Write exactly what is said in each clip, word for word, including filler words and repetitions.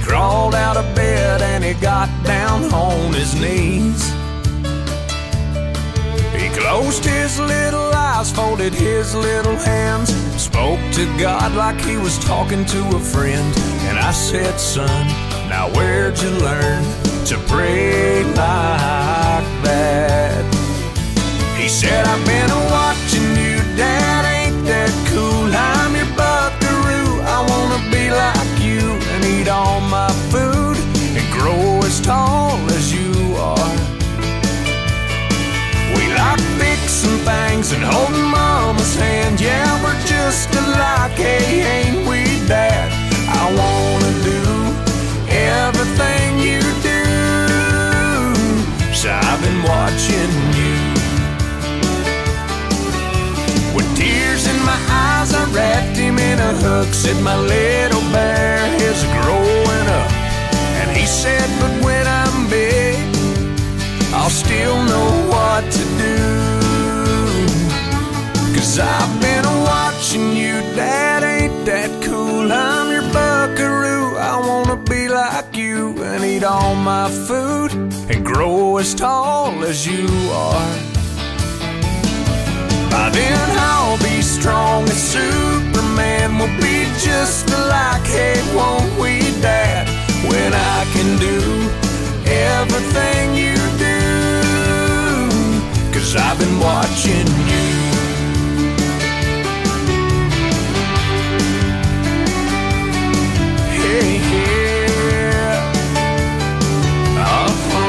crawled out of bed and he got down on his knees. He closed his little eyes, folded his little hands, spoke to God like he was talking to a friend. And I said, son, now where'd you learn to pray like that? He said, I've been watching you, Dad, ain't that cool? I'm your buckaroo, I wanna be like you and eat all my food and grow as tall as you are. We like fixing things and holding Mama's hand. Yeah, we're just alike, hey, ain't we, Dad? I wanna do everything you do, so I've been watching you. With tears in my eyes, I wrapped him in a hug, said, my little bear is growing up. And he said, but when I'm big, I'll still know what to do. Cause I've been watching you, Dad, ain't that cool? I'm your buckaroo, I wanna be like you and eat all my food and grow as tall as you are. By then I'll be strong as Superman, we'll be just alike, hey, won't we, Dad? When I can do everything you do, cause I've been watching you. Hey, yeah. Uh-huh.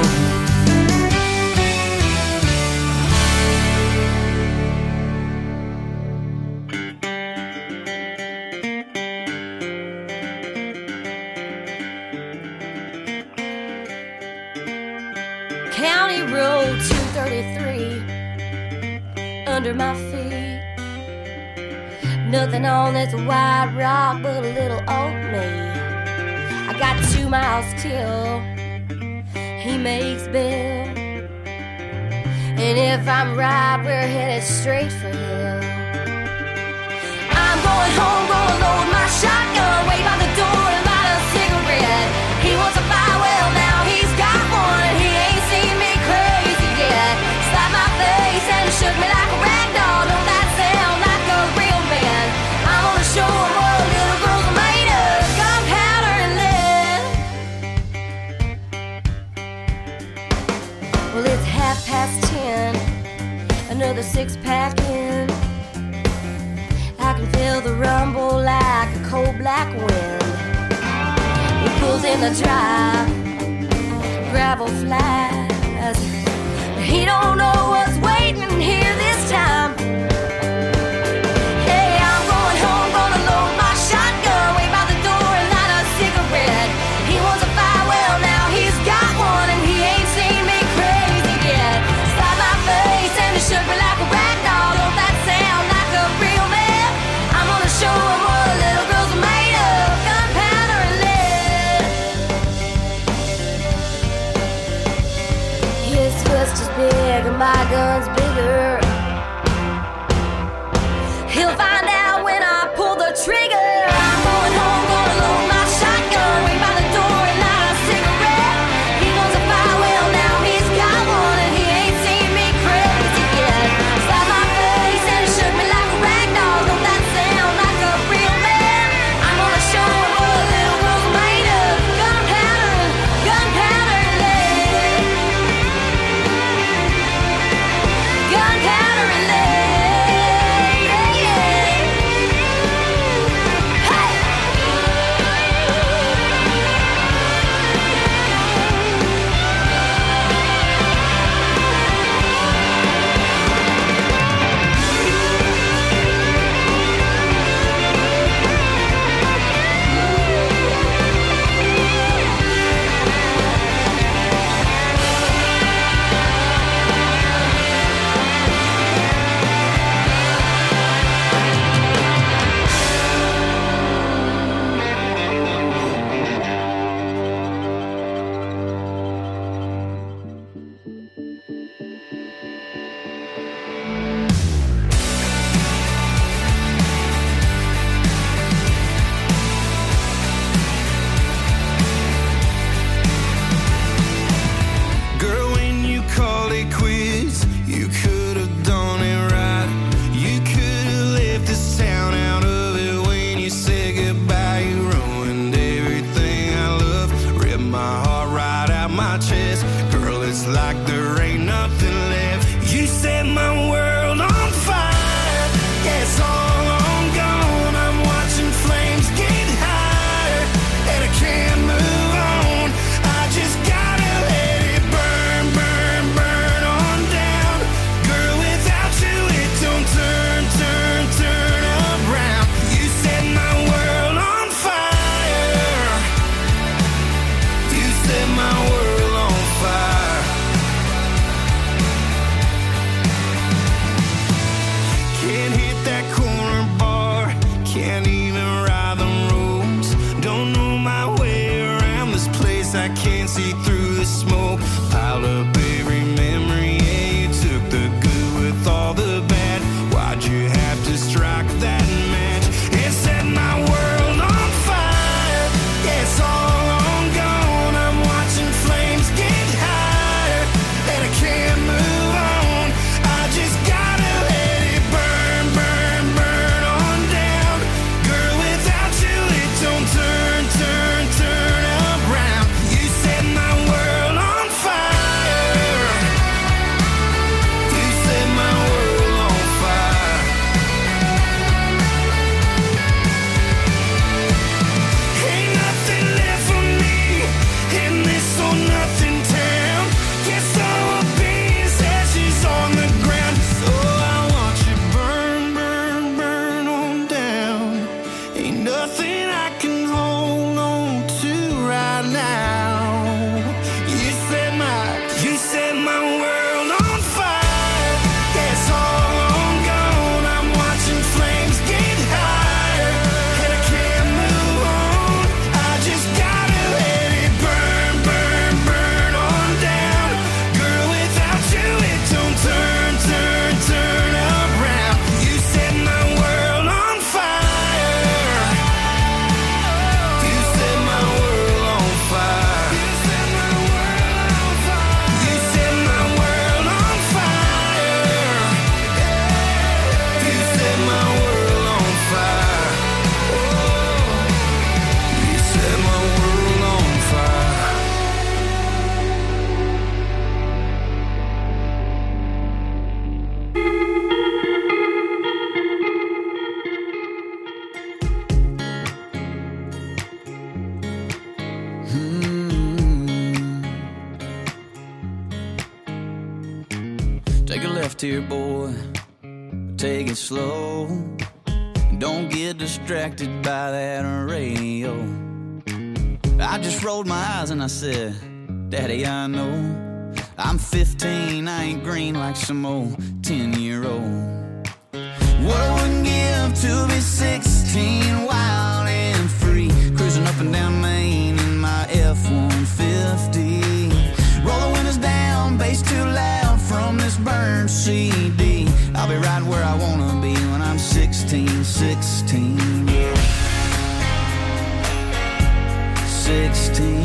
County Road two thirty-three under my feet. Nothing on this white rock but a little old me. I got two miles till he makes Bill, and if I'm right, we're headed straight for him. I'm going home, gonna load my shotgun, wait by the door and light a cigarette. He wants a fire, well now he's got one, and he ain't seen me crazy yet. Slapped my face and he shook me like a rag doll. Don't that sound like a real man? I'm gonna show him what little girls are made of, gunpowder and lead. Well, it's half past ten, another six pack in. I can feel the rumble like a cold black wind. He pulls in the drive, gravel flies. He don't know what's waiting here this time. Hey, I'm going home, gonna load my shotgun, wait by the door and light a cigarette. He wants a fire, well now he's got one, and he ain't seen me crazy yet. Slapped my face and he shook me like a rag doll. Don't that sound like a real man? I'm gonna show him what little girls are made of, gunpowder and lead. His fist is big and my gun's big. I can't see through the smoke. Piled up every memory, yeah, you took the good with all the bad. Why'd you have to strike that match? It set my world on fire. Yeah, it's all on gone. I'm watching flames get higher, and I can't move on. I just gotta let it burn, burn, burn on down. Girl, without you it don't turn, turn, turn around. You set my world on fire. You set my world on fire. Ain't nothing left for me in this or nothing town. Guess I will be as ashes on the ground. So I want you burn, burn, burn on down. Ain't nothing I can hold on to right now. You set my, you set my world on fire. Yeah, it's all on gone. I'm watching flames get higher, and I can't move on. I just gotta let it burn, burn, burn on down. Girl, without you it don't turn, turn, turn around. You set my world on fire. You set my world on fire. You set my world on fire. You set my world on fire. You set my world on fire. You set my world on fire. Take a left here, boy. Take it slow. Don't get distracted by that radio. I just rolled my eyes and I said, Daddy, I know I'm fifteen, I ain't green like some old ten-year-old. What I wouldn't give to be sixteen, wild and free, cruising up and down Main in my F one fifty. Roll the windows down, bass too loud from this burned C D. I'll be right where I wanna be when I'm sixteen, sixteen, yeah. sixteen.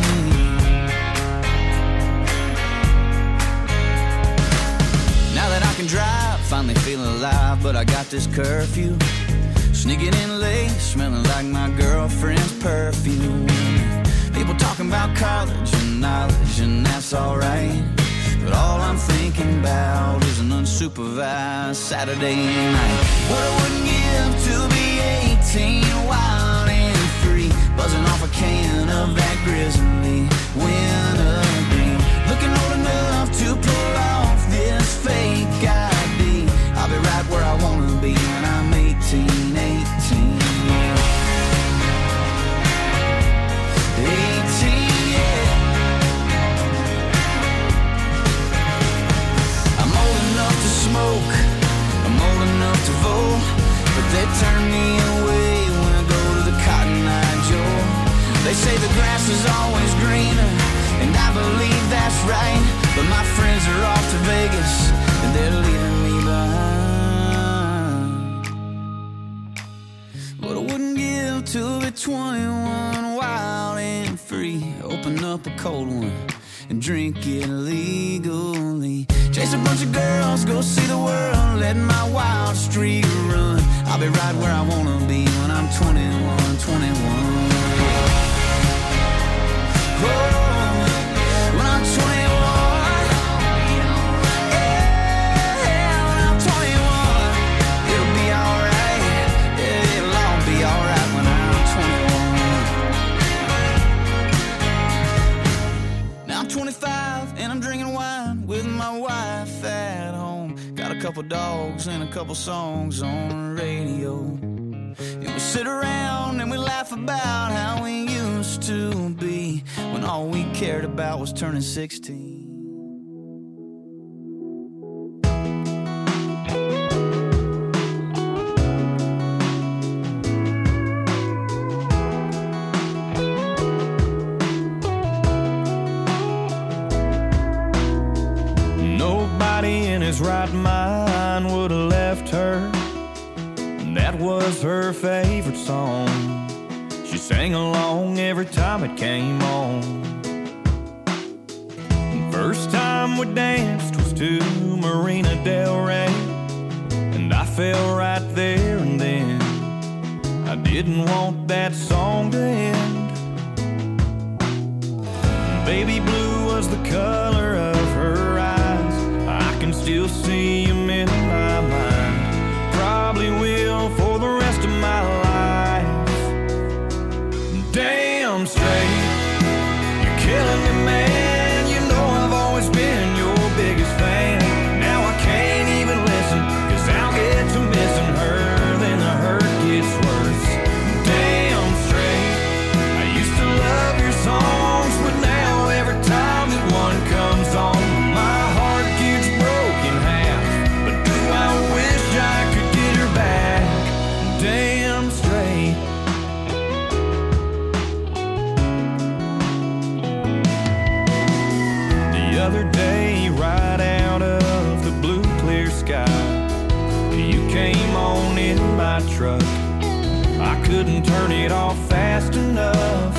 Now that I can drive, finally feeling alive, but I got this curfew. Sneaking in late, smelling like my girlfriend's perfume. People talking about college and knowledge, and that's alright. But all I'm thinking about is an unsupervised Saturday night. What I wouldn't give to be eighteen, wild and free, buzzing off a can of that grizzly wintergreen. Looking old enough to pull off this fake I D. I'll be right where I wanna be when I'm eighteen, eighteen, yeah. eighteen, yeah. I'm old enough to smoke, I'm old enough to vote, but they turn me away when I go to the Cotton Eye Joe. They say the grass is always greener, and I believe that's right, but my friends are off to Vegas, and they're leaving me behind. But I wouldn't give to be twenty-one, wild and free, open up a cold one and drink it legally. Chase a bunch of girls, go see the world, let my wild streak run. I'll be right where I wanna be when I'm twenty-one, twenty-one. Oh, when I'm twenty-one, yeah, when I'm twenty-one, it'll be alright, yeah, it'll all be alright when I'm twenty-one. Now I'm twenty-five and I'm drinking wine with my wife at home. Got a couple dogs and a couple songs on the radio. And we sit around and we laugh about how we used to be, when all we cared about was turning sixteen. his right mind would have left her. And that was her favorite song. She sang along every time it came on. First time we danced was to Marina Del Rey, and I fell right there and then. I didn't want that song to end. Baby blue was the color of her eyes. I can still see him in my mind. Probably will for the rest of my life. Damn straight, you're killing me, man. You know I've always been your biggest fan. Now I can't even listen, cause I'll get to missing her, then the hurt gets worse. Damn straight, I used to love your songs, but now every time that one comes on, my heart gets broken in half. But do I wish I could get her back? Damn straight. The other day, right out of the blue clear sky, you came on in my truck. I couldn't turn it off fast enough.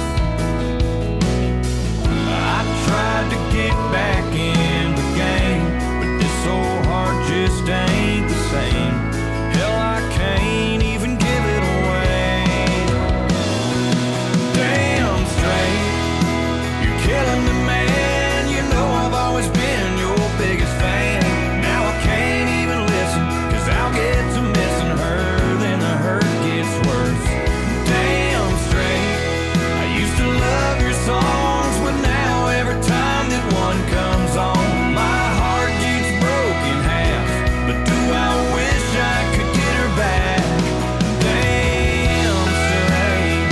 I tried to get back in the game, but this old heart just ain't the same. Hell, I can't even give it away. Damn straight, you're killing me, man. You know I've always been your biggest fan. Now I can't even listen, cause I'll get to missing her, then the hurt gets worse. Damn straight, I used to love your songs, but now every time that one comes on, my heart gets broken in half. But do I wish I could get her back? Damn straight.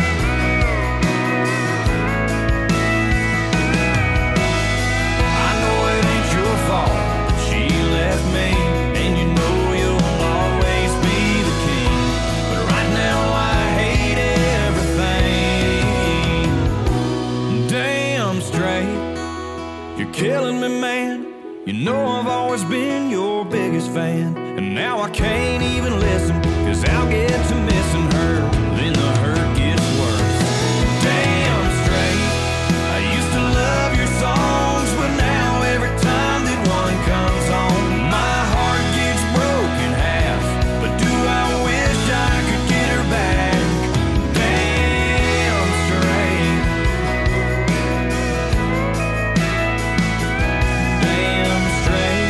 I know it ain't your fault that she left me, and you know you'll always be the king. But right now I hate everything. Damn straight, you're killing me, man. You know I've always been your biggest fan, and now I can't even listen, cause I'll get to missing her, then the hurt gets worse. Damn straight, I used to love your songs, but now every time that one comes on, my heart gets broken in half. But do I wish I could get her back? Damn straight. Damn straight.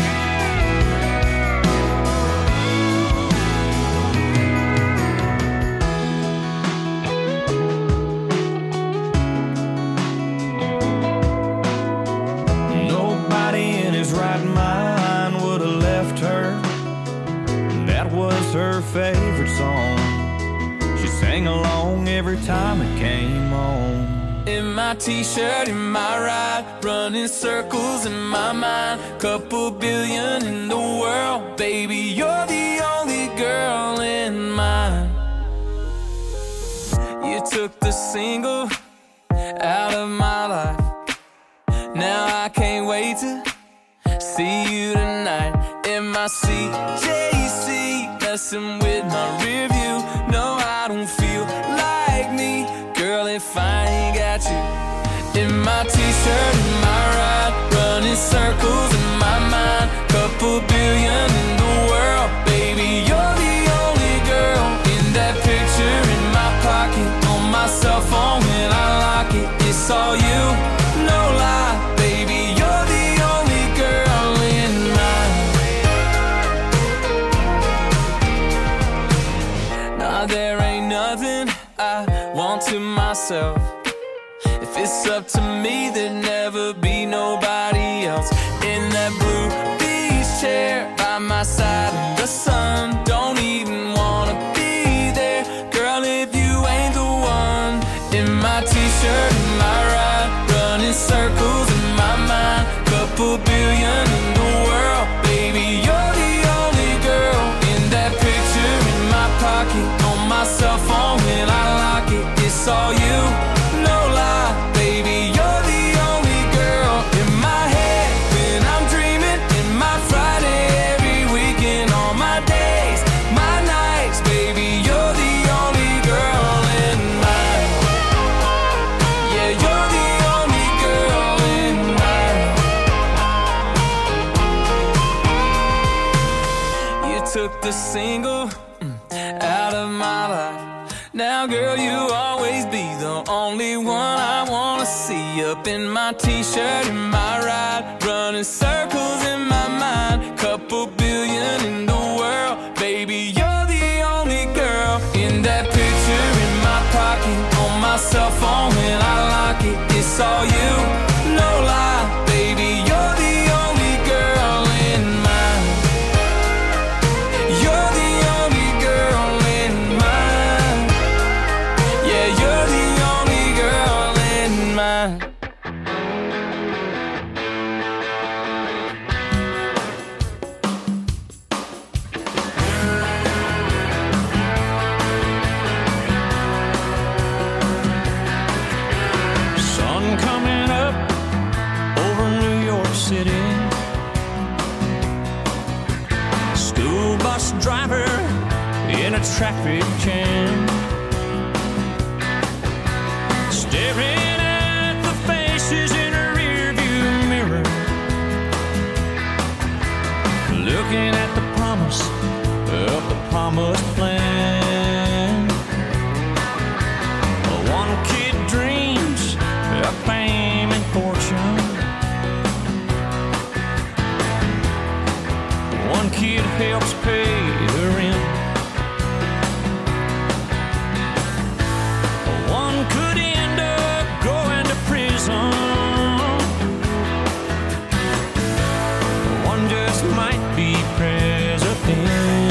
Nobody in his right mind would have left her. That was her favorite song. She sang along every time it came on. In my t-shirt, in my ride, running circles in my mind. Couple billion in the world, baby, you're the only girl in mine. You took the single out of my life. Now I can't wait to see you tonight. In my C J C, messing with my rear view. No, I don't feel like me, girl, if I ain't got you. In my t-shirt, in my ride, running circles in my mind. Couple billion in the world, baby, you're the only girl. In that picture in my pocket, on my cell phone when I lock it, it's all you, no lie, baby, you're the only girl in mine. Nah, there ain't nothing I want to myself. If it's up to me, there'd never be nobody else. In that blue beach chair by my side in the sun, don't even wanna be there, girl, if you ain't the one. In my t-shirt, in my ride, running circles in my mind. Couple billion in the world, baby, you're the only girl. In that picture in my pocket, on my cell phone when I lock it, it's all you, no lie, baby, you're the only girl. a single mm, out of my life. Now, girl, you'll always be the only one I wanna see. Up in my t-shirt, in my ride, running circles in my mind. Couple billion in the world, baby, you're the only girl. In that picture in my pocket, on my cell phone when I lock it, it's all you, no lie, baby, you're the only girl in mine. You're the only girl in mine. Yeah, you're the only girl in mine. Sun coming up over New York City. School bus driver in a traffic jam, staring at the faces in a rearview mirror, looking at the promise of the promised plan. One kid dreams of fame and fortune. One kid helps pay the rent. One could end up going to prison. One just might be president.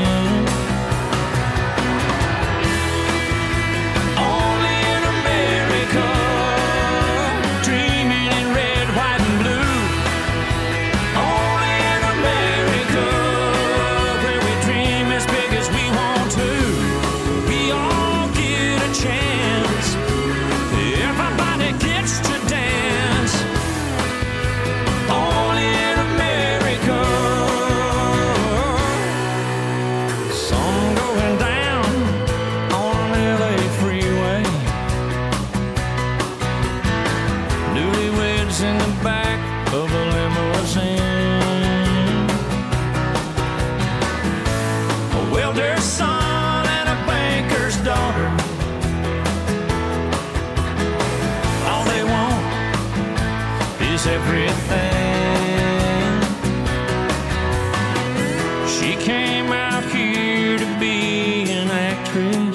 Only in America, dreaming in red, white, and blue. Only in America, where we dream as big as we want to. We all get a chance. Everybody gets to dance. Only in America. Sun going down on an L A freeway. Newlyweds in the back of a limousine. A welder's son and a banker's daughter. All they want is everything. She came out here to be an actress.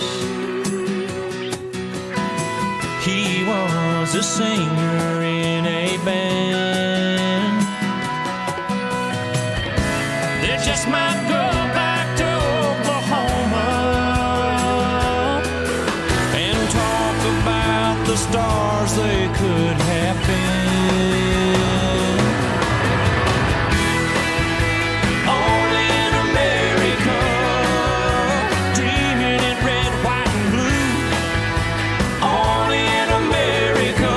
He was a singer in a band. They just might go back to Oklahoma and talk about the stars they could have been. Only in America, dreaming in red, white, and blue. Only in America.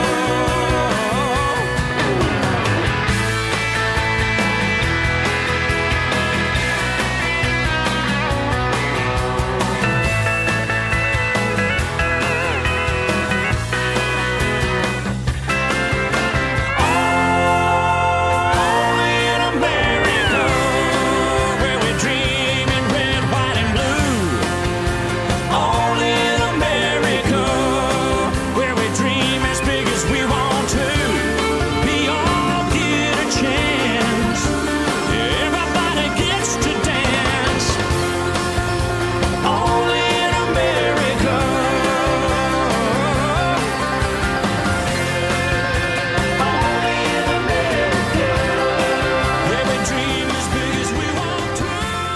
Only in America, where we dream in red, white, and blue. Only in America, where we dream as big as we want to. We all get a chance. Everybody gets to dance. Only in America. Only in America, where we dream as big as we want to.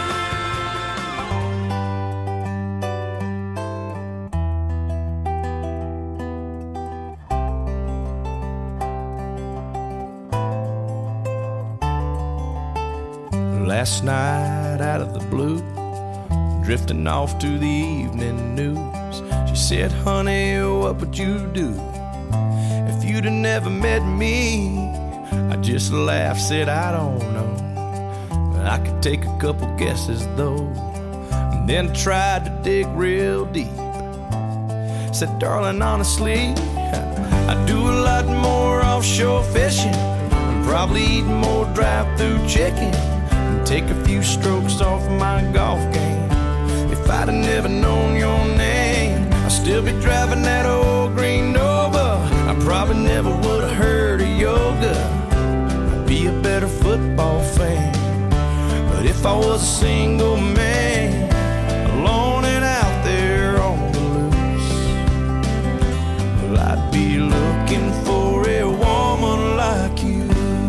Last night, out of the blue, drifting off to the evening news, she said, honey, what would you do if you'd have never met me? I just laughed, said, I don't know. I could take a couple guesses, though, and then tried to dig real deep. Said, darling, honestly, I do a lot more offshore fishing, and probably eat more drive-through chicken, and take a few strokes off my golf game. If I'd have never known your name, I'd still be driving that old green Nova. I probably never would have heard of yoga. I'd be a better football fan. But if I was a single man, alone and out there on the loose, well, I'd be looking for a woman like you.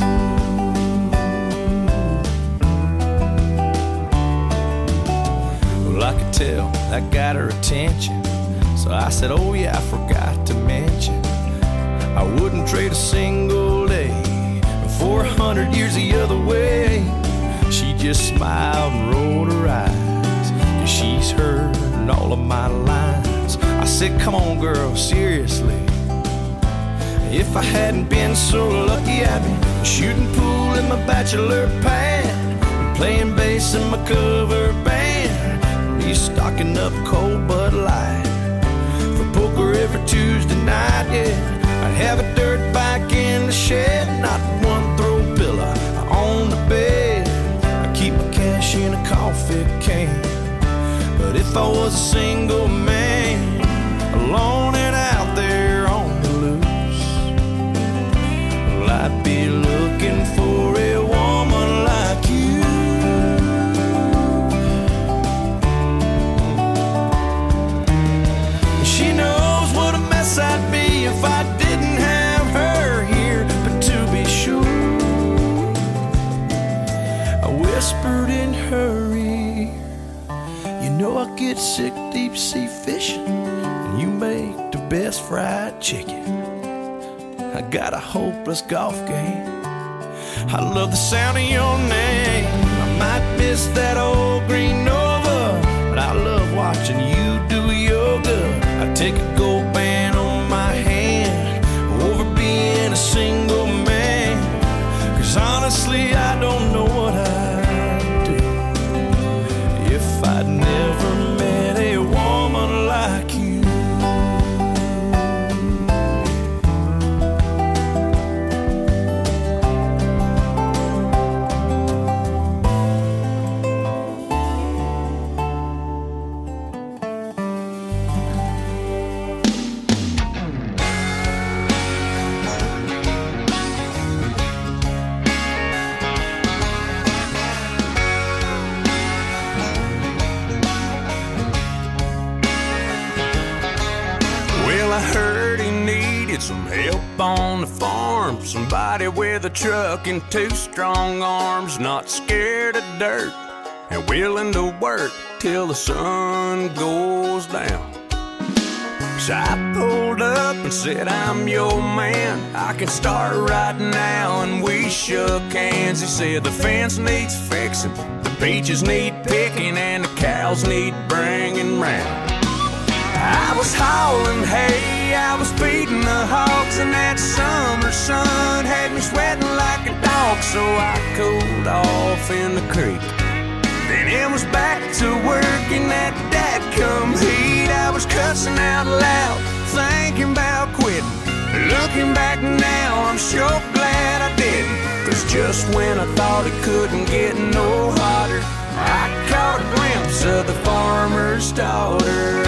Well, I could tell that got her attention, so I said, oh yeah, I forgot to mention, I wouldn't trade a single day for a hundred years the other way. She just smiled and rolled her eyes, 'cause she's heard all of my lines. I said, come on girl, seriously. If I hadn't been so lucky, I'd be shooting pool in my bachelor pad, and playing bass in my cover band, be stocking up cold Bud Light for poker every Tuesday night, yeah. I'd have a dirt bike in the shed, not one throw pillow on the bed. I'd keep my cash in a coffee can. But if I was a single man, alone and out there on the loose, well, I'd be looking for a woman like you. She knows what a mess I'd be if I didn't have her here. But to be sure, I whispered in her ear, you know I get sick deep sea fishing, and you make the best fried chicken. I got a hopeless golf game. I love the sound of your name. I might miss that old green Nova, but I love watching you do yoga. I take a gold band on my hand over being a single man, 'cause honestly I don't know what I'd do if I'd never met a woman like you. I heard he needed some help on the farm, somebody with a truck and two strong arms, not scared of dirt and willing to work till the sun goes down. So I pulled up and said, I'm your man, I can start right now, and we shook hands. He said the fence needs fixing, the peaches need picking, and the cows need bringing round. I was hauling hay, I was feeding the hogs, and that summer sun had me sweating like a dog. So I cooled off in the creek, then it was back to work in that dadgum heat. I was cussing out loud, thinking about quitting. Looking back now, I'm sure glad I didn't, 'cause just when I thought it couldn't get no hotter, I caught a glimpse of the farmer's daughter.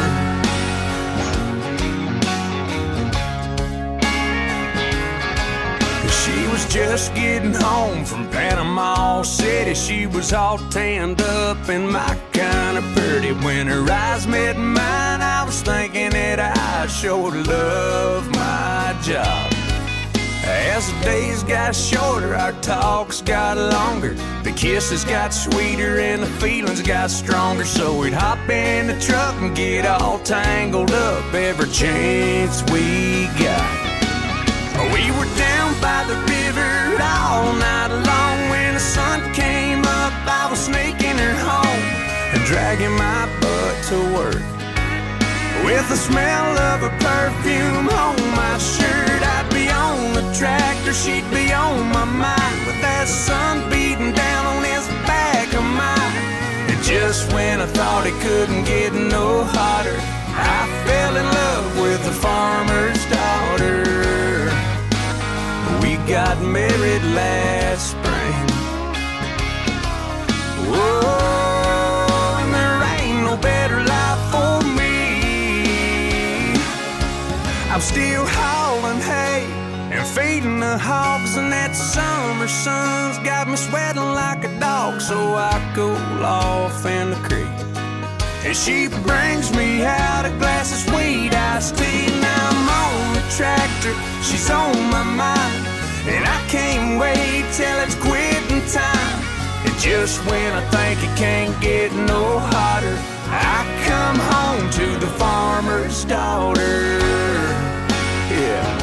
She was just getting home from Panama City. She was all tanned up and my kind of pretty. When her eyes met mine, I was thinking that I sure love my job. As the days got shorter, our talks got longer, the kisses got sweeter and the feelings got stronger. So we'd hop in the truck and get all tangled up every chance we got. We were down by the river all night long. When the sun came up, I was sneaking her home and dragging my butt to work. With the smell of her perfume on my shirt, I'd be on the tractor, she'd be on my mind, with that sun beating down on this back of mine. And just when I thought it couldn't get no hotter, I fell in love with the farmer's daughter. We got married last spring, still hauling hay and feeding the hogs, and that summer sun's got me sweating like a dog. So I cool off in the creek, and she brings me out a glass of sweet iced tea. Now I'm on the tractor, she's on my mind, and I can't wait till it's quitting time. And just when I think it can't get no hotter, I come home to the farmer's daughter. Yeah,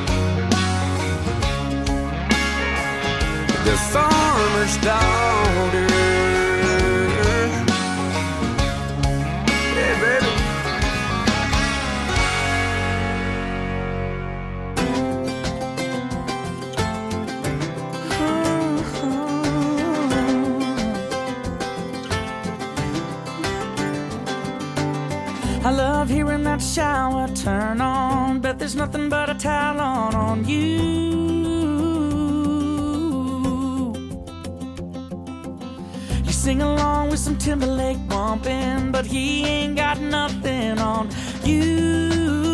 the farmer's daughter. Yeah, baby. I love hearing that shower turn on, but there's nothing but a towel on on you. You sing along with some Timberlake bumping, but he ain't got nothing on you.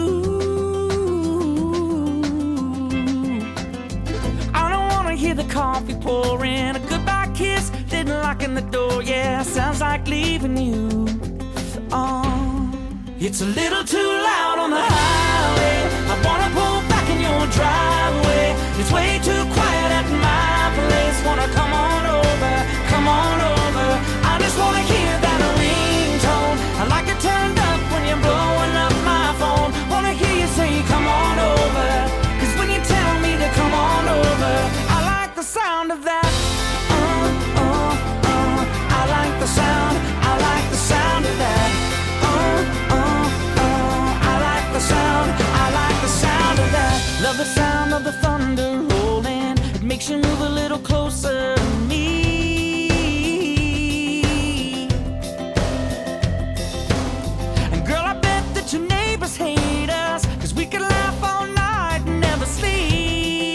I don't wanna hear the coffee pouring, a goodbye kiss, then locking the door. Yeah, sounds like leaving you. Oh, it's a little too loud on the highway. I wanna pull back in your driveway. It's way too quiet at my place. Wanna come on over, come on over. I just wanna hear that ringtone. I like it turned up when you're blowing up my phone. Wanna hear you say come on over, 'cause when you tell me to come on over, I like the sound of that. Uh, uh, uh. I like the sound, I like the sound of that. Uh, uh, uh. I like the sound, I like the sound of that. Love the sound of the thunder rolling. It makes you move a little closer to me. And girl, I bet that your neighbors hate us, 'cause we could laugh all night and never sleep.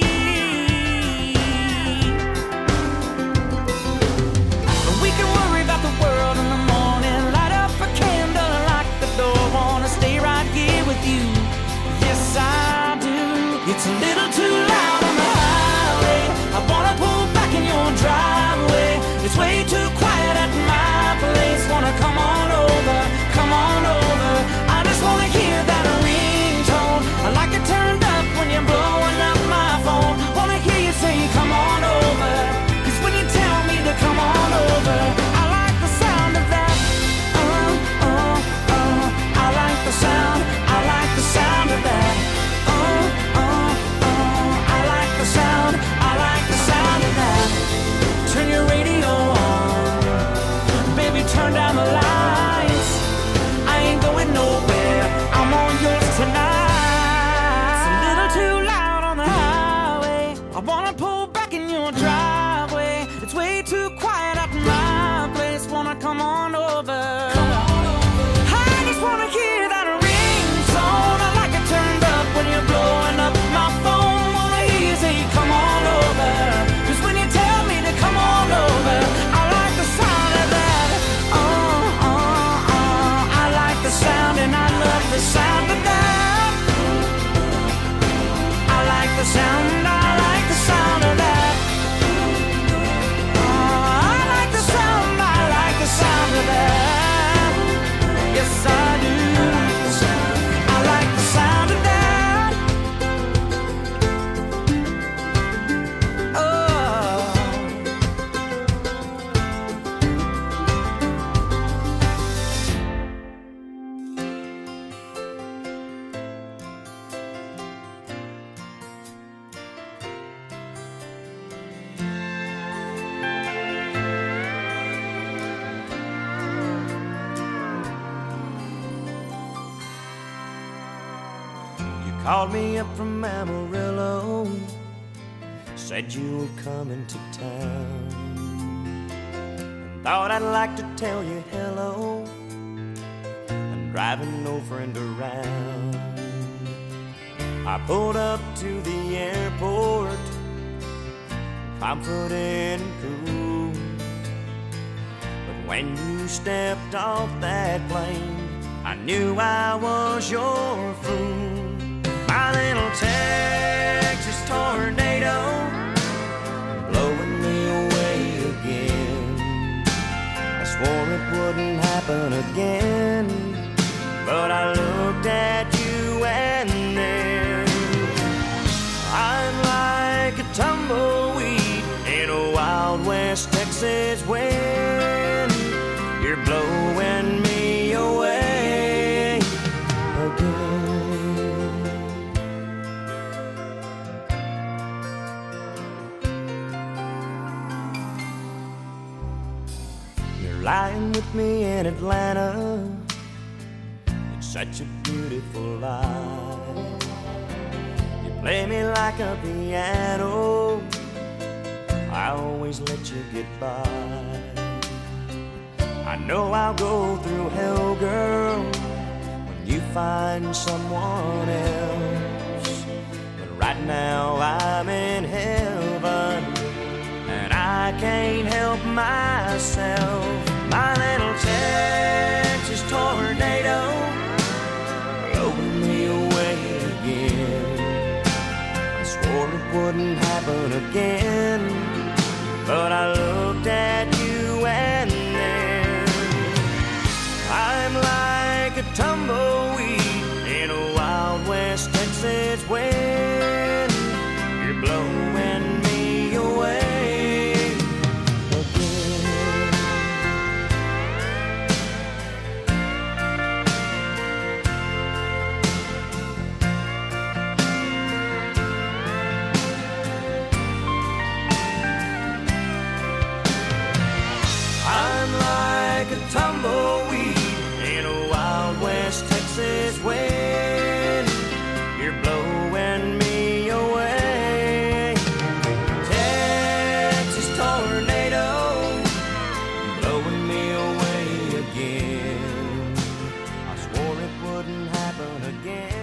We can worry about the world in the morning, light up a candle and lock the door. Wanna stay right here with you, yes I do. It's a little too loud on the highway. I wanna pull back in your driveway. It's way too quiet at my place. Wanna come on over, come on over. I just wanna hear that ringtone. I like it turned up when you're blowing up my phone. Wanna hear you say come on over, 'cause when you tell me to come on over, I like the sound of that. Uh, uh, uh. I like the sound, I like the sound of that. Uh, uh, uh. I like the sound, I like the sound of that. Turn your radio on, baby, turn down the lights. I ain't going nowhere, I'm on yours tonight. It's a little too loud on the highway. I wanna pull back in your driveway. It's way too quiet at my place. Wanna come on over. I just wanna hear that ringtone. I like it turned up when you're blowing up my phone. Wanna hear you say come on over, 'cause when you tell me to come on over, I like the sound of that. Uh, uh, uh. I like the sound and I love the sound of that. I like the sound, I like the sound of that. Uh, I like the sound, I like the sound of that. Yes, I do. I like the sound of that. Oh. Called me up from Amarillo, said you were coming to town. Thought I'd like to tell you hello. I'm driving no friend around. I pulled up to the airport, confident and cool. But when you stepped off that plane, I knew I was your fool. My little Texas tornado blowing me away again. I swore it wouldn't happen again, but I looked at you and then I'm like a tumbleweed in a Wild West Texas wind. You're blowing me away again. You're lying with me in Atlanta. It's such a beautiful life. You play me like a piano. I always let you get by. I know I'll go through hell, girl, when you find someone else. But right now I'm in heaven, and I can't help myself. My little Texas tornado blowing me away again. I swore it wouldn't happen again, but I looked at you and then I'm like a tumbleweed in a Wild West Texas wind. You're blowing me away again. I'm like a tumbleweed in a Wild West Texas wind. You're blowing me away. Texas tornado blowing me away again. I swore it wouldn't happen again.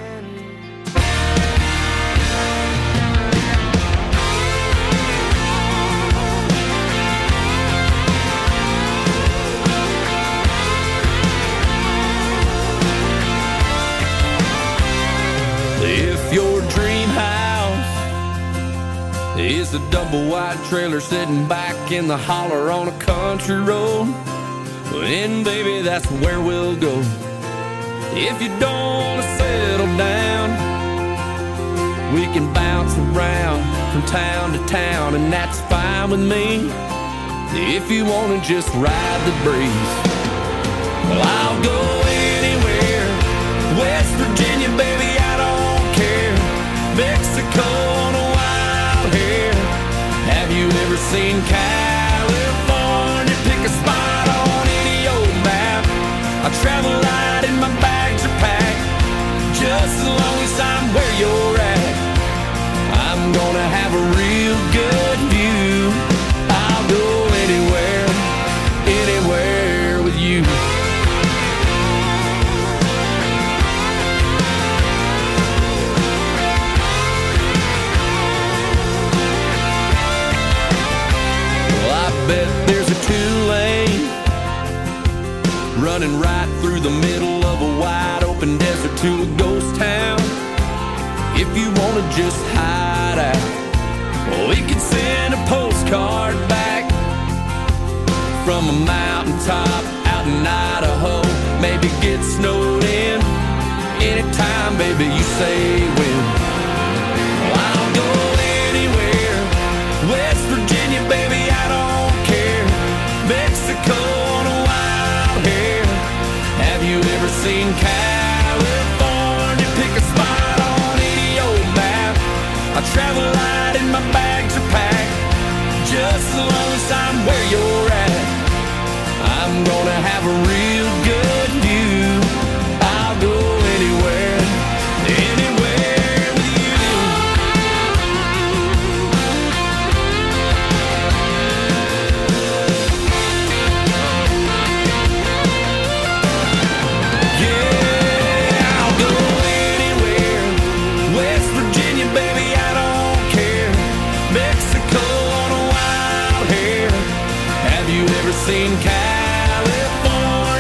If your dream house is a double wide trailer sitting back in the holler on a country road, then baby, that's where we'll go. If you don't want to settle down, we can bounce around from town to town, and that's fine with me. If you want to just ride the breeze, well, I'll go anywhere. West Virginia, baby, I don't care. Mexico on a wild hair. Have you ever seen California? Pick a spot on any old map. I travel light and my bags are packed, just as long as I'm where you're at. I'm gonna have a real good view. I'll go anywhere, anywhere with you. Bet there's a two-lane running right through the middle of a wide open desert to a ghost town. If you want to just hide out, well, we could send a postcard back from a mountaintop out in Idaho. Maybe get snowed in anytime, baby, you say when. Well, I'll go anywhere. West Virginia, baby, I don't Mexico on a wild hair. Have you ever seen California? Pick a spot on any old map. I travel light and my bags are packed, just as long as I'm where you're at. I'm gonna have a real good view. I'll go anywhere, anywhere with you. Seen California?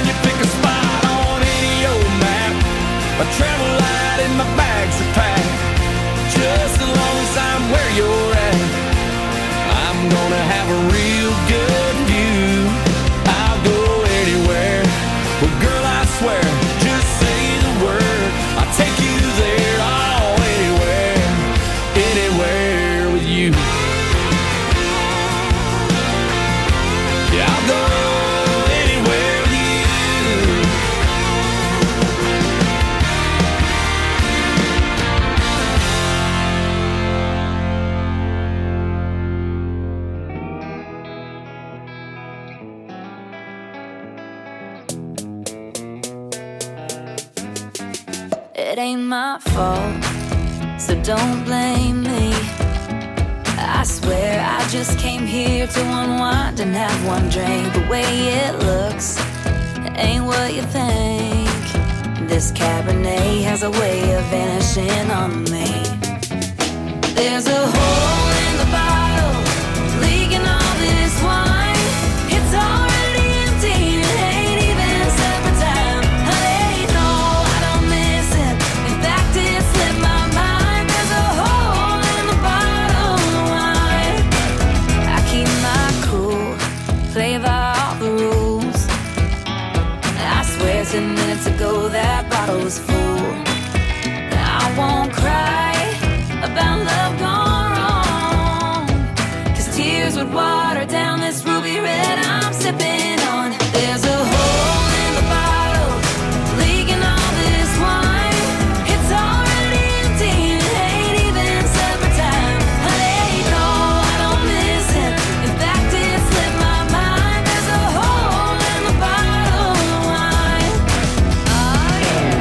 It ain't my fault, so don't blame me. I swear I just came here to unwind and have one drink. The way it looks ain't what you think. This Cabernet has a way of vanishing on me. There's a hole in the bottle, leaking all this wine. It's already empty, it ain't even supper time. Honey, no, I don't miss it. In fact, it slipped my mind. There's a hole in the bottle of wine. I keep my cool, play by all the rules. I swear ten minutes ago that bottle was full. I won't cry about love gone wrong, 'cause tears would water down this ruby red I'm sipping on. There's a hole in the bottle, leaking all this wine. It's already empty, it ain't even supper time. Honey, no, I don't miss it. In fact, it slipped my mind. There's a hole in the bottle of wine. Oh yeah.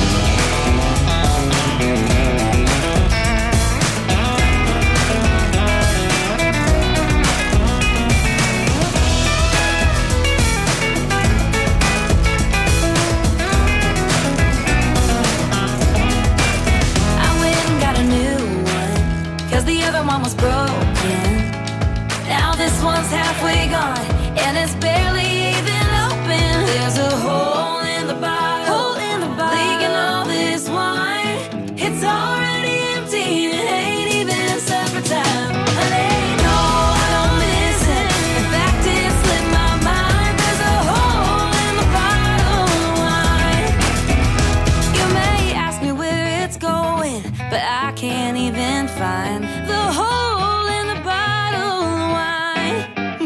I went and got a new one, 'cause the other one was broken. Now this one's halfway gone, and it's barely even open. There's a hole in the bottle, hole in the bottle, leaking all this wine. It's already empty, it ain't even supper time. Honey, no, I don't miss it. In fact, it slipped my mind. There's a hole in the bottle of wine. You may ask me where it's going, but I can't even find the hole in the bottle of wine.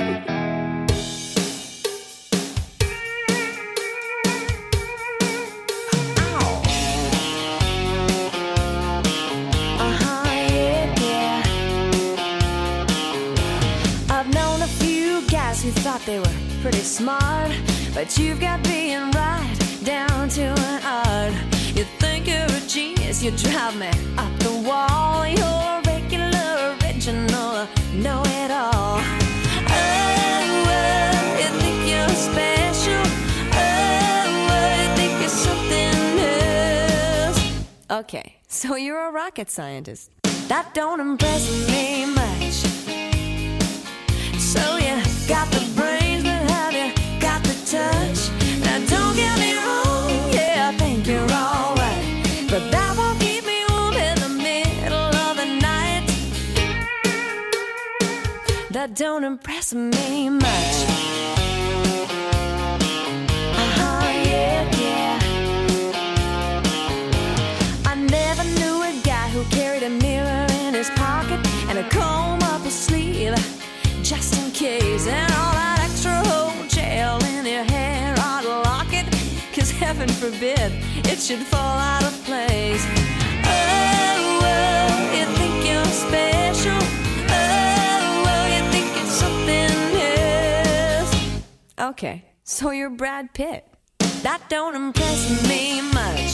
Uh-huh, yeah, yeah. I've known a few guys who thought they were pretty smart, but you've got being right down to an art. You think you're a genius, you drive me up the wall. You're a regular original, know it all. Oh, well, you think you're special. Oh, well, you think you're something else. Okay, so you're a rocket scientist. That don't impress me much. So you got the brains, but have you got the touch? Now don't get me wrong, yeah, I think you're alright, but that won't keep me warm in the middle of the night. That don't impress me much. Uh-huh, yeah, yeah. I never knew a guy who carried a mirror in his pocket and a comb up his sleeve, just in case, and all that extra whole gel in your hair ought to lock it, 'cause heaven forbid it should fall out of place. Oh, well, you think you're special. Oh, well, you think it's something else. Okay, so you're Brad Pitt. That don't impress me much.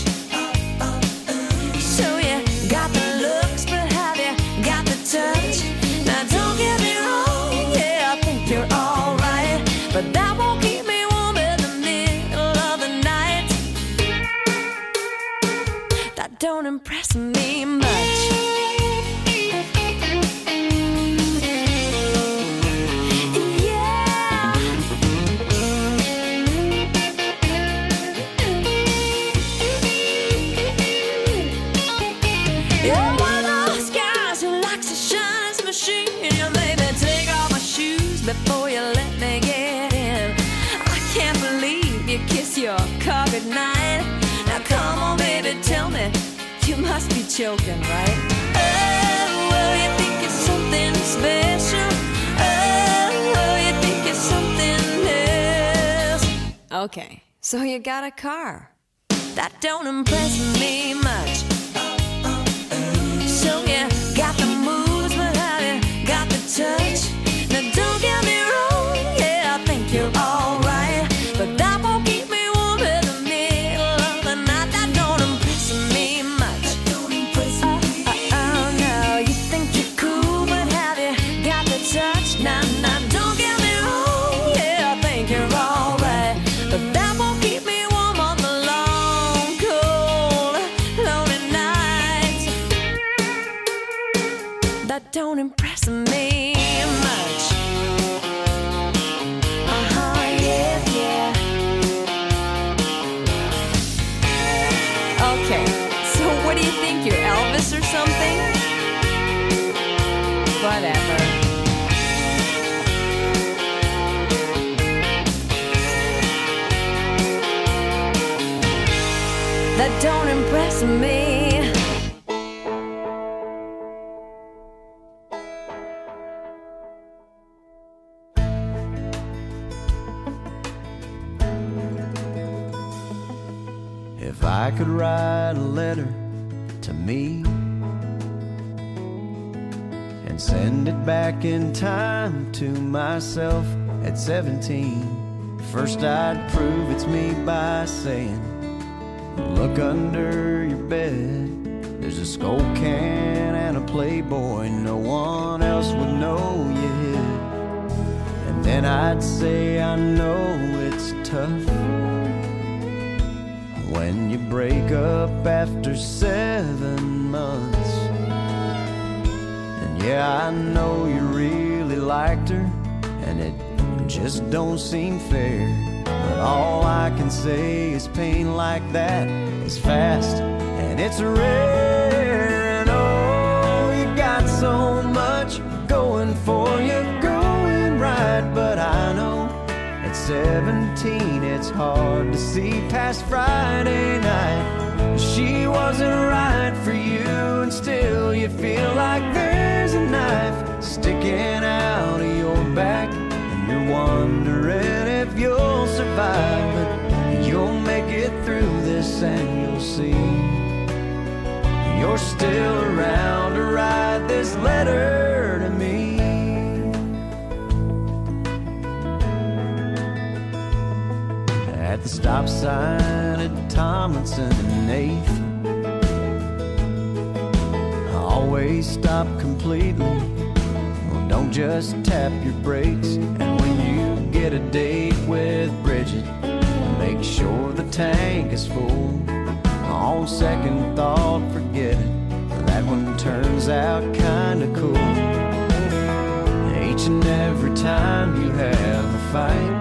So you got the looks, but have you got the touch? Now don't get me wrong, yeah, I think you're alright, but that won't keep me warm in the middle of the night. That don't impress me much. You're one of those guys who likes to shine his machine. You made me take off my shoes before you let me get in. I can't believe you kiss your car goodnight. Now come on, baby, tell me, you must be joking, right? Oh, well, you think it's something special. Oh, well, you think it's something else. Okay, so you got a car. That don't impress me much. So you got the moves, but have you got the touch? Now don't get me wrong, yeah, I think you're alright, but that won't keep me warm in the middle of the night. That don't impress me that don't impress me much. Uh-huh, yeah, yeah. Okay, so what do you think, you're Elvis or something? Whatever. That don't impress me. If I could write a letter to me and send it back in time to myself at seventeen, first I'd prove it's me by saying, look under your bed, there's a Skull can and a Playboy no one else would know you hid. And then I'd say, I know it's tough when you break up after seven months. And yeah, I know you really liked her, and it just don't seem fair. But all I can say is pain like that is fast and it's rare. And oh, you got so much going for you, going right. But I know at seventeen it's hard to see past Friday night. She wasn't right for you, and still you feel like there's a knife sticking out of your back. You're wondering if you'll survive, but you'll make it through this and you'll see you're still around to write this letter to me. At the stop sign at Tomlinson and eighth, I always stop completely. Don't just tap your brakes. And when you get a date with Bridget, make sure the tank is full. On second thought, forget it, that one turns out kinda cool. Each and every time you have a fight,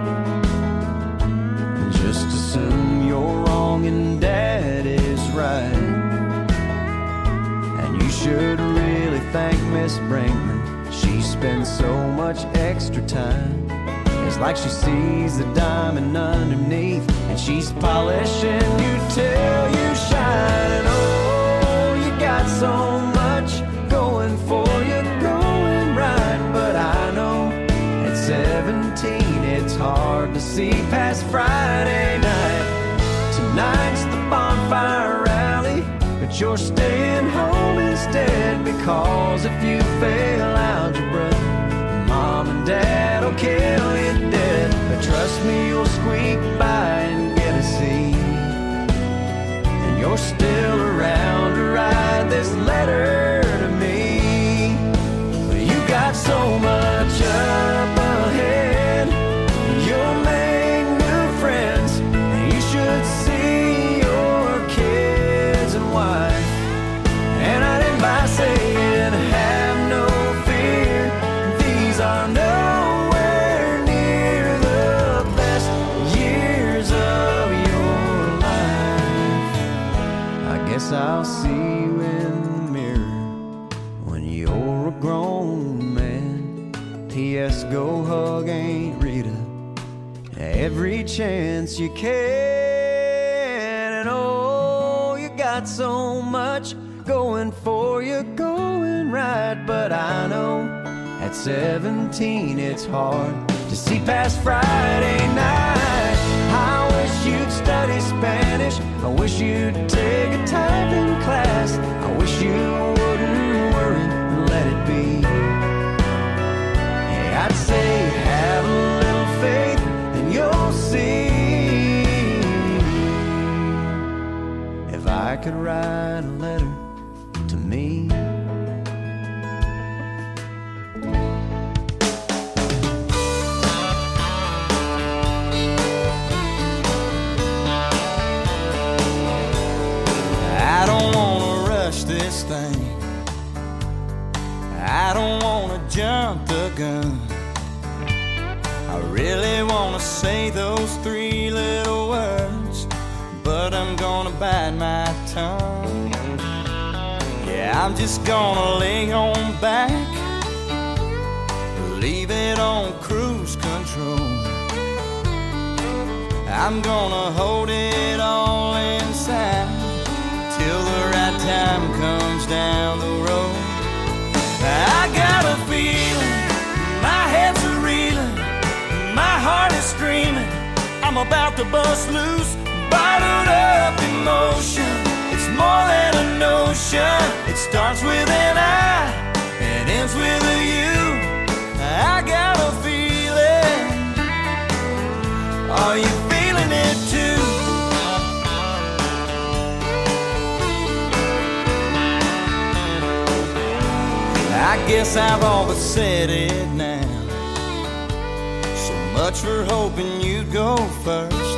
just assume you're wrong and Dad is right. And you should really thank Miss Brinkman. She spends so much extra time. It's like she sees the diamond underneath, and she's polishing you till you shine. And oh, you got so much going for you, going right. But I know at seventeen it's hard to see past Friday night. Tonight's the bonfire rally, but you're staying home instead. Because if you fail algebra, Mom and Dad will kill you dead. But trust me, you'll squeak by and get a C, and you're still around to write this letter to me. But you got so much up ahead, you'll make new friends, and you should see your kids and wife. And I didn't by saying have no fear, these are nowhere near the best years of your life. I guess I'll see you in the mirror when you're a grown man. P S go hug Aunt Rita every chance you can. And oh, you got so much going for you, going right. But I know at seventeen it's hard to see past Friday night. I wish you'd study Spanish, I wish you'd take a typing class, I wish you wouldn't worry and let it be. Hey, I'd say have a little faith and you'll see. If I could write a letter to me, I don't wanna rush this thing, don't wanna jump the gun. I really wanna say those three little words, but I'm gonna bite my tongue. Yeah, I'm just gonna lay on back, leave it on cruise control. I'm gonna hold it all inside till the right time comes down the road. I got a feeling, my head's a reeling, my heart is screaming, I'm about to bust loose. Bottled up emotion, it's more than a notion. It starts with an I and ends with a you. I got a feeling, are you feeling it too? I guess I've all but said it now. So much for hoping you'd go first.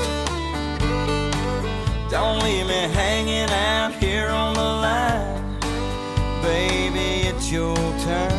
Don't leave me hanging out here on the line. Baby, it's your turn.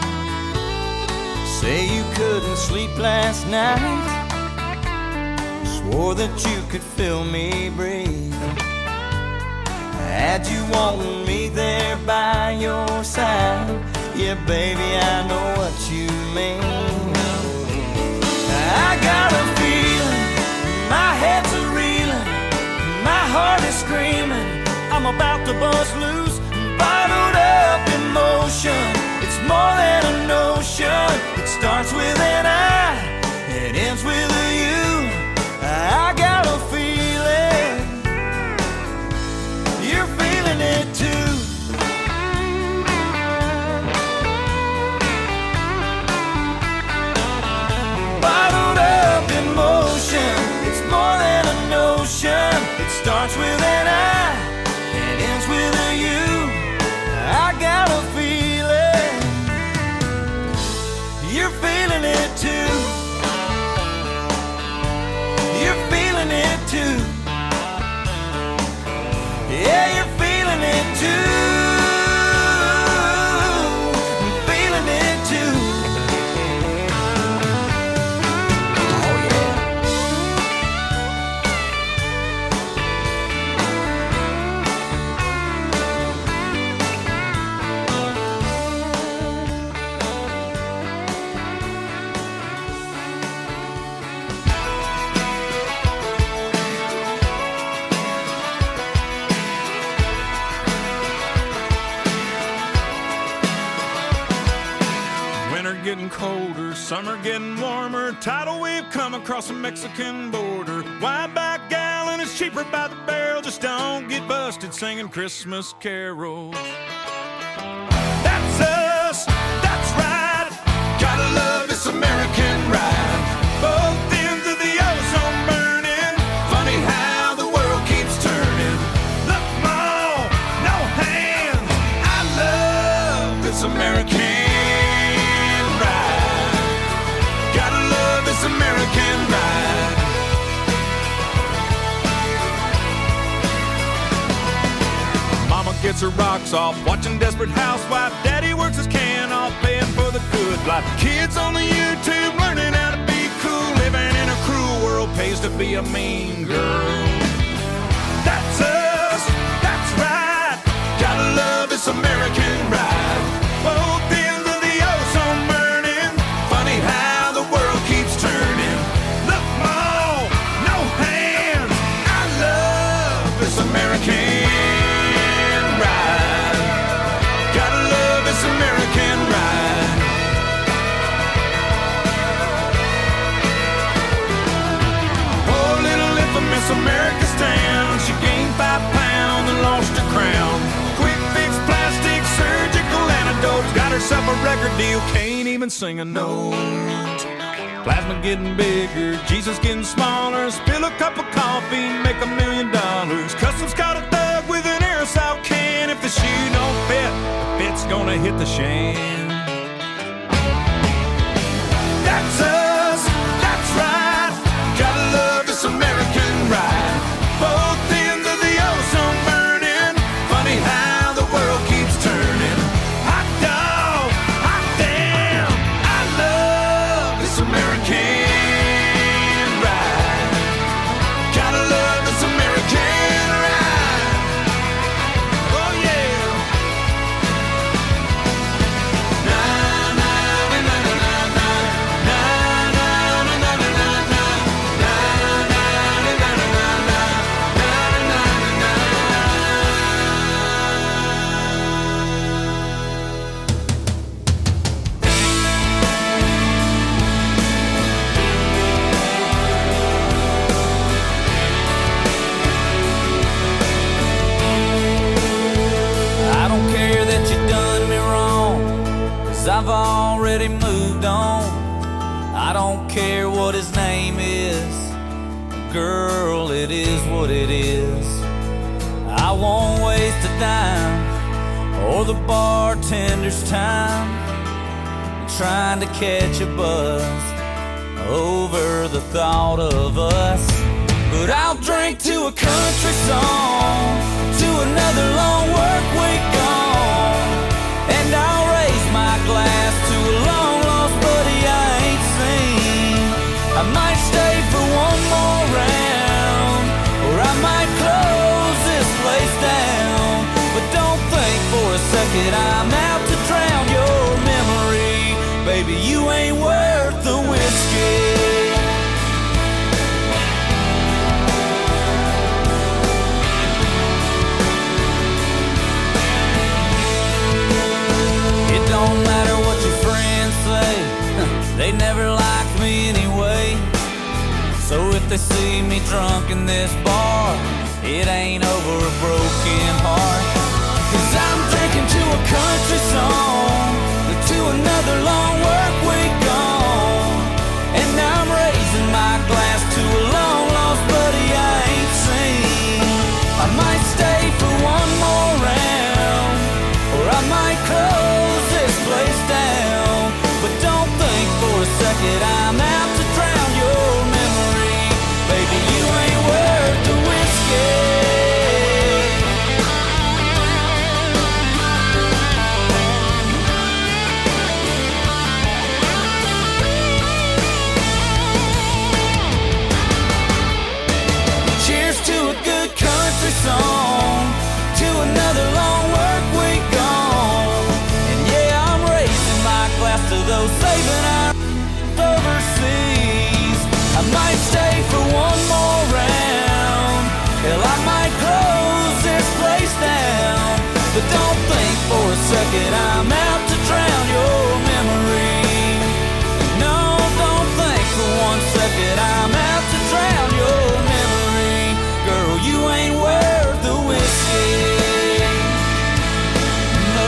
Say you couldn't sleep last night, swore that you could feel me breathe. Had you wanting me there by your side, yeah, baby, I know what you mean. I got a feeling, my head's a reeling, my heart is screaming, I'm about to bust loose. Bottled up emotion, it's more than a notion. It starts with an I, it ends with a you. I got a feeling, you're feeling it too. Bottled up emotion, it's more than a notion. It starts with an I, it ends with a you. I got a feeling, you're feeling it too. You're feeling it too. Yeah, you're feeling it too. Feeling it too. Oh yeah. Getting colder, summer getting warmer, tidal wave come across the Mexican border. Wide back gallon is cheaper by the barrel, just don't get busted singing Christmas carols. That's us, that's right, gotta love this American ride. Both ends of the ozone burning, funny how the world keeps turning. Look, Mom, no hands, I love this American American ride. Mama gets her rocks off, watching Desperate Housewife. Daddy works his can off, paying for the good life. Kids on the YouTube learning how to be cool. Living in a cruel world pays to be a mean girl. That's us, that's right, gotta love this American ride. Both ends of the ozone burning, funny how the world keeps turning. Look, Mom, no hands, I love this American ride. Gotta love this American ride. Oh, little infamous America's town, she gained five pounds and lost her crown. Quick fix, plastic, surgical antidotes, got herself a record deal, can't even sing a note. Plasma getting bigger, Jesus getting smaller. Spill a cup of coffee, make a million dollars. Customs caught a thug with an aerosol can. If the shoe don't fit, the fit's gonna hit the shan. That's us, that's right, gotta love this American ride. Both ends of the ozone burning, funny how the world keeps turning. Hot dog, hot 'cause I've already moved on. I don't care what his name is, girl, it is what it is. I won't waste a dime or the bartender's time trying to catch a buzz over the thought of us. But I'll drink to a country song, to another long work week gone, and I'll raise my glass to a long lost buddy I ain't seen. I might stay for one more round, or I might close this place down. But don't think for a second I'm out to drown your memory. Baby, you ain't worth the whiskey. It don't matter what your friends say, they never liked me anyway. So if they see me drunk in this bar, it ain't over a broken heart. 'Cause I'm drinking to a country song, to another long work week gone, and I'm raising my glass to a long lost buddy I ain't seen. I might stay for one more round, or I might close this place down. But don't think for a second I'm out to drown your memory. Baby, you ain't worth the whiskey. Song, to another long work week gone, and yeah, I'm raising my glass to those saving our overseas. I might stay for one more round, hell, I might close this place down. But don't think for a second I'm out to drown your memory. No, don't think for one second I'm out to drown your memory. Girl, you ain't worth the whiskey. No.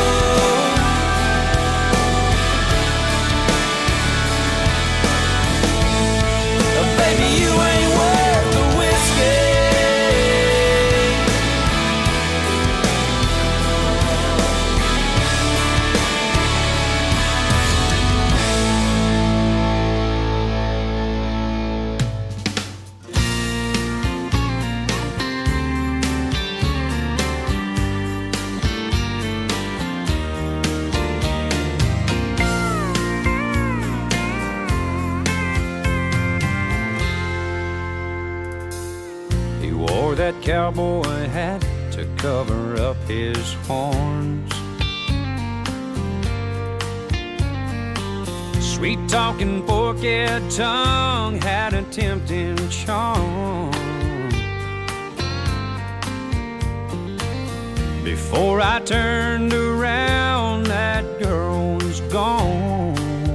Baby, you ain't worth the whiskey. That cowboy hat to cover up his horns. Sweet talking forked tongue had a tempting charm. Before I turned around, that girl was gone.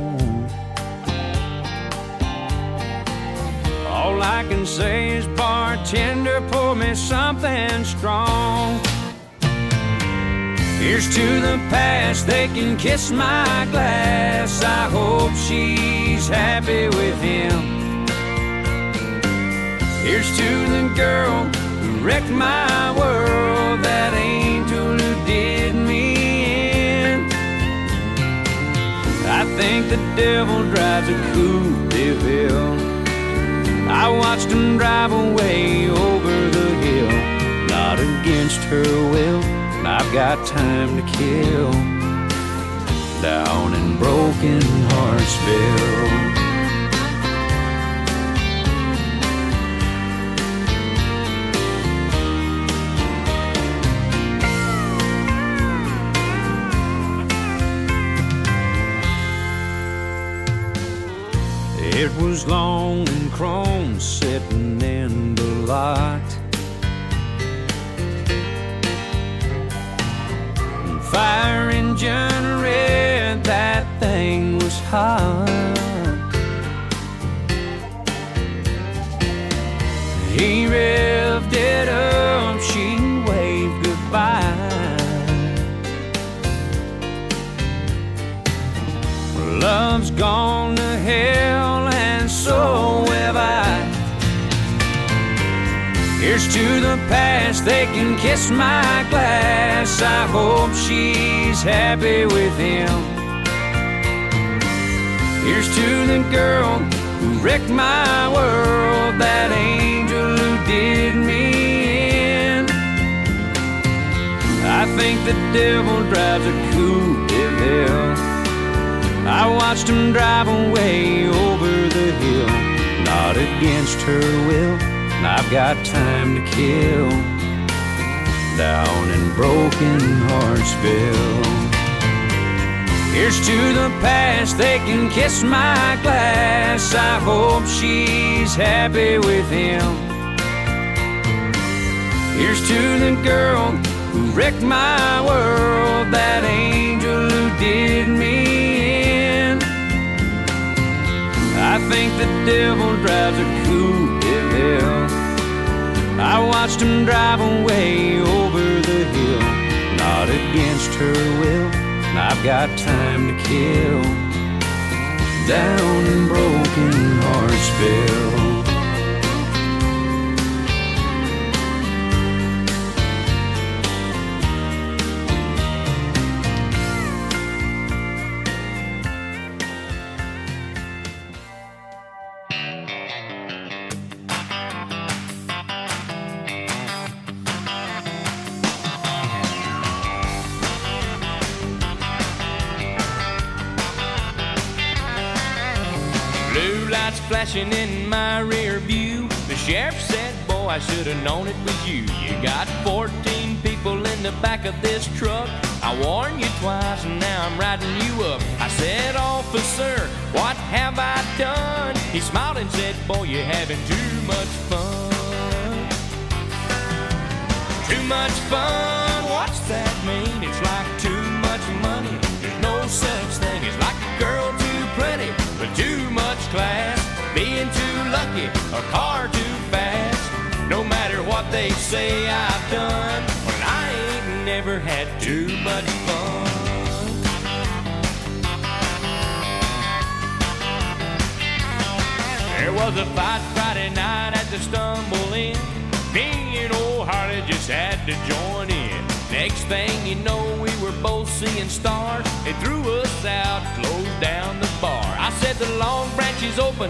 All I can say is, bartender, pour me something strong. Here's to the past, they can kiss my glass. I hope she's happy with him. Here's to the girl who wrecked my world, that angel who did me in. I think the devil drives a Coupe de Ville. I watched him drive away over the hill, not against her will. I've got time to kill down in Broken Heartsville. It was long and chrome sitting in the lot, and fire engine red, that thing was hot. He revved it up, she waved goodbye. Love's gone to hell, and so have I. Here's to the past, they can kiss my glass. I hope she's happy with him. Here's to the girl who wrecked my world, that angel who did me in. I think the devil drives a coupe de ville. I watched him drive away over the hill, not against her will. I've got time to kill down in Broken Heartsville. Here's to the past, they can kiss my glass. I hope she's happy with him. Here's to the girl who wrecked my world, that angel who did me in. I think the devil drives a coupe de ville. I watched him drive away over the hill, not against her will. I've got time to kill down in Broken Heartsville. Blue lights flashing in my rear view. The sheriff said, boy, I should have known it was you. You got fourteen people in the back of this truck. I warned you twice and now I'm riding you up. I said, officer, what have I done? He smiled and said, boy, you're having too much fun. Too much fun, what's that mean? It's like too much money. There's no such thing as like a girl too pretty with too much class, being too lucky, a car too fast. No matter what they say I've done, well, I ain't never had too much fun. There was a fight Friday night at the Stumble Inn. Me and old Harley just had to join in. Next thing you know, we were both seeing stars. They threw us out, closed down the bar. I said the Long Branch is open.